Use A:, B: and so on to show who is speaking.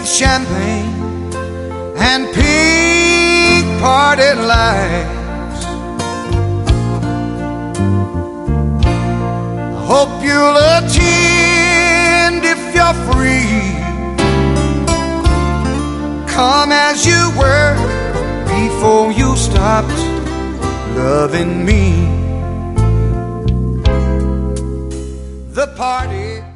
A: with champagne and pink party lights. I hope you'll attend if you're free. Come as you were before you stopped loving me. The party